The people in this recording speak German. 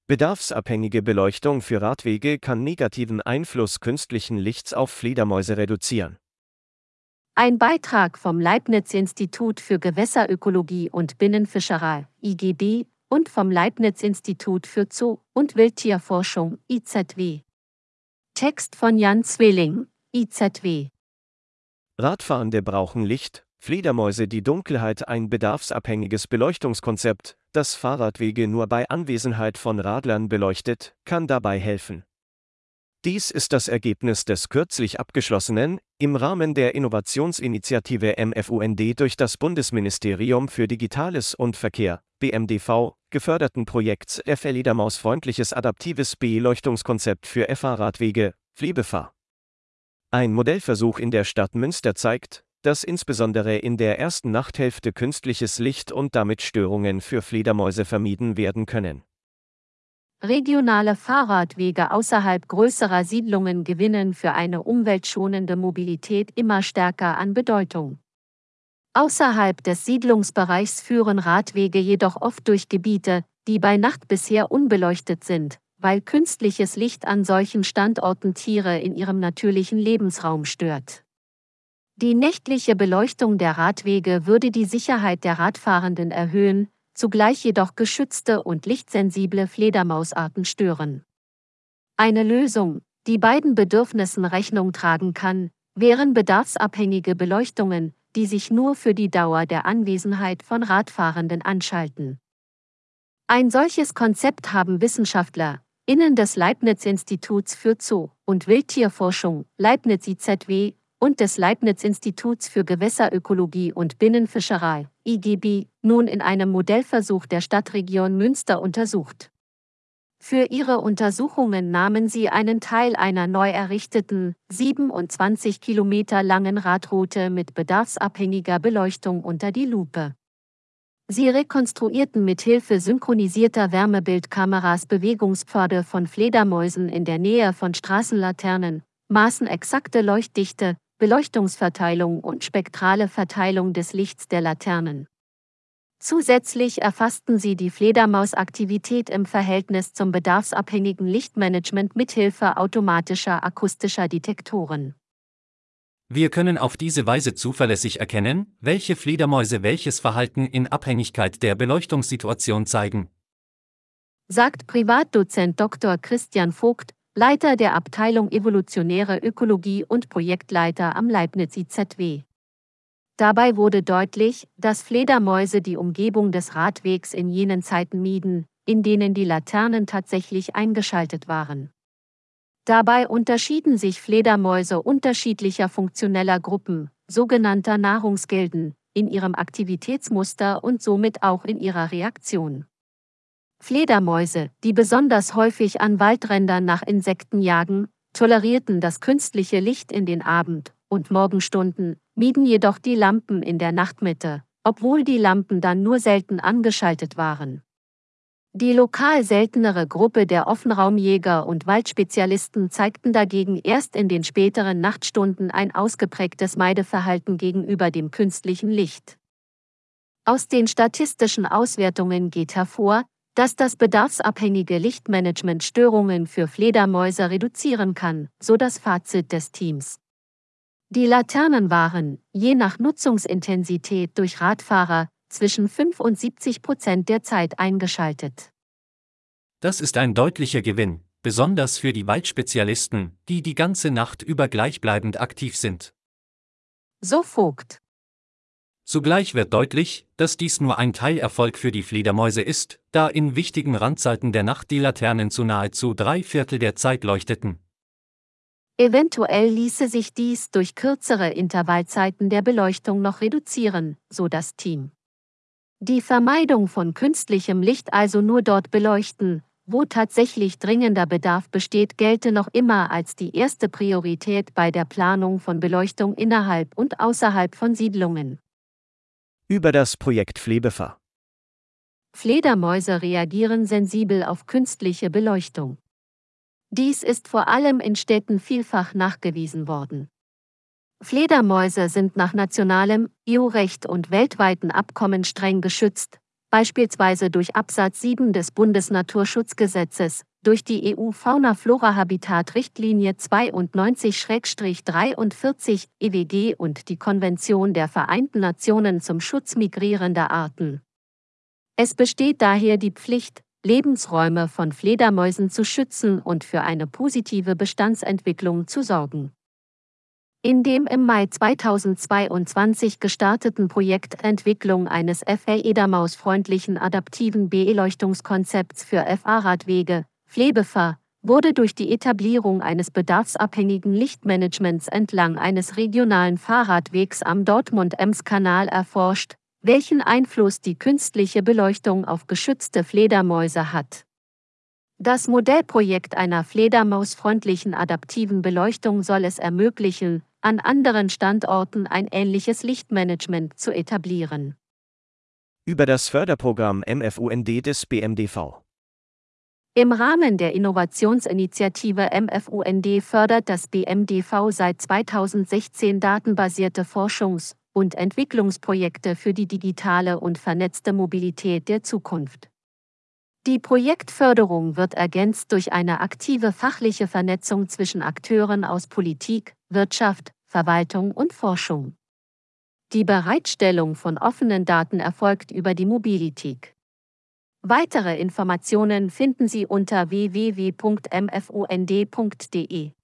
Bedarfsabhängige Beleuchtung für Radwege kann negativen Einfluss künstlichen Lichts auf Fledermäuse reduzieren. Ein Beitrag vom Leibniz-Institut für Gewässerökologie und Binnenfischerei, IGB, und vom Leibniz-Institut für Zoo- und Wildtierforschung, IZW. Text von Jan Zwilling, IZW. Radfahrende brauchen Licht, Fledermäuse die Dunkelheit. Ein bedarfsabhängiges Beleuchtungskonzept, das Fahrradwege nur bei Anwesenheit von Radlern beleuchtet, kann dabei helfen. Dies ist das Ergebnis des kürzlich abgeschlossenen, im Rahmen der Innovationsinitiative MFUND durch das Bundesministerium für Digitales und Verkehr, BMDV, geförderten Projekts Fledermausfreundliches adaptives Beleuchtungskonzept für Fahrradwege, Flebefahr. Ein Modellversuch in der Stadt Münster zeigt, dass insbesondere in der ersten Nachthälfte künstliches Licht und damit Störungen für Fledermäuse vermieden werden können. Regionale Fahrradwege außerhalb größerer Siedlungen gewinnen für eine umweltschonende Mobilität immer stärker an Bedeutung. Außerhalb des Siedlungsbereichs führen Radwege jedoch oft durch Gebiete, die bei Nacht bisher unbeleuchtet sind, weil künstliches Licht an solchen Standorten Tiere in ihrem natürlichen Lebensraum stört. Die nächtliche Beleuchtung der Radwege würde die Sicherheit der Radfahrenden erhöhen, zugleich jedoch geschützte und lichtsensible Fledermausarten stören. Eine Lösung, die beiden Bedürfnissen Rechnung tragen kann, wären bedarfsabhängige Beleuchtungen, die sich nur für die Dauer der Anwesenheit von Radfahrenden anschalten. Ein solches Konzept haben WissenschaftlerInnen des Leibniz-Instituts für Zoo- und Wildtierforschung, Leibniz-IZW, und des Leibniz-Instituts für Gewässerökologie und Binnenfischerei, IGB, nun in einem Modellversuch der Stadtregion Münster untersucht. Für ihre Untersuchungen nahmen sie einen Teil einer neu errichteten, 27 Kilometer langen Radroute mit bedarfsabhängiger Beleuchtung unter die Lupe. Sie rekonstruierten mithilfe synchronisierter Wärmebildkameras Bewegungspfade von Fledermäusen in der Nähe von Straßenlaternen, maßen exakte Leuchtdichte, Beleuchtungsverteilung und spektrale Verteilung des Lichts der Laternen. Zusätzlich erfassten sie die Fledermausaktivität im Verhältnis zum bedarfsabhängigen Lichtmanagement mithilfe automatischer akustischer Detektoren. Wir können auf diese Weise zuverlässig erkennen, welche Fledermäuse welches Verhalten in Abhängigkeit der Beleuchtungssituation zeigen, sagt Privatdozent Dr. Christian Vogt, Leiter der Abteilung Evolutionäre Ökologie und Projektleiter am Leibniz-IZW. Dabei wurde deutlich, dass Fledermäuse die Umgebung des Radwegs in jenen Zeiten mieden, in denen die Laternen tatsächlich eingeschaltet waren. Dabei unterschieden sich Fledermäuse unterschiedlicher funktioneller Gruppen, sogenannter Nahrungsgilden, in ihrem Aktivitätsmuster und somit auch in ihrer Reaktion. Fledermäuse, die besonders häufig an Waldrändern nach Insekten jagen, tolerierten das künstliche Licht in den Abend- und Morgenstunden, mieden jedoch die Lampen in der Nachtmitte, obwohl die Lampen dann nur selten angeschaltet waren. Die lokal seltenere Gruppe der Offenraumjäger und Waldspezialisten zeigten dagegen erst in den späteren Nachtstunden ein ausgeprägtes Meideverhalten gegenüber dem künstlichen Licht. Aus den statistischen Auswertungen geht hervor, dass das bedarfsabhängige Lichtmanagement Störungen für Fledermäuse reduzieren kann, so das Fazit des Teams. Die Laternen waren, je nach Nutzungsintensität durch Radfahrer, zwischen 75% der Zeit eingeschaltet. Das ist ein deutlicher Gewinn, besonders für die Waldspezialisten, die die ganze Nacht über gleichbleibend aktiv sind. So Vogt. Zugleich wird deutlich, dass dies nur ein Teilerfolg für die Fledermäuse ist, da in wichtigen Randzeiten der Nacht die Laternen zu nahezu 3/4 der Zeit leuchteten. Eventuell ließe sich dies durch kürzere Intervallzeiten der Beleuchtung noch reduzieren, so das Team. Die Vermeidung von künstlichem Licht also nur dort beleuchten, wo tatsächlich dringender Bedarf besteht, gelte noch immer als die erste Priorität bei der Planung von Beleuchtung innerhalb und außerhalb von Siedlungen. Über das Projekt Flebefahr. Fledermäuse reagieren sensibel auf künstliche Beleuchtung. Dies ist vor allem in Städten vielfach nachgewiesen worden. Fledermäuse sind nach nationalem EU-Recht und weltweiten Abkommen streng geschützt, beispielsweise durch Absatz 7 des Bundesnaturschutzgesetzes, durch die EU-Fauna-Flora-Habitat-Richtlinie 92/43 EWG und die Konvention der Vereinten Nationen zum Schutz migrierender Arten. Es besteht daher die Pflicht, Lebensräume von Fledermäusen zu schützen und für eine positive Bestandsentwicklung zu sorgen. In dem im Mai 2022 gestarteten Projekt Entwicklung eines fledermausfreundlichen adaptiven Beleuchtungskonzepts für Fahrradwege, FLEBEFA, wurde durch die Etablierung eines bedarfsabhängigen Lichtmanagements entlang eines regionalen Fahrradwegs am Dortmund-Ems-Kanal erforscht, welchen Einfluss die künstliche Beleuchtung auf geschützte Fledermäuse hat. Das Modellprojekt einer fledermausfreundlichen adaptiven Beleuchtung soll es ermöglichen, an anderen Standorten ein ähnliches Lichtmanagement zu etablieren. Über das Förderprogramm MFUND des BMDV. Im Rahmen der Innovationsinitiative MFUND fördert das BMDV seit 2016 datenbasierte Forschungs- und Entwicklungsprojekte für die digitale und vernetzte Mobilität der Zukunft. Die Projektförderung wird ergänzt durch eine aktive fachliche Vernetzung zwischen Akteuren aus Politik, Wirtschaft, Verwaltung und Forschung. Die Bereitstellung von offenen Daten erfolgt über die Mobilität. Weitere Informationen finden Sie unter www.mfund.de.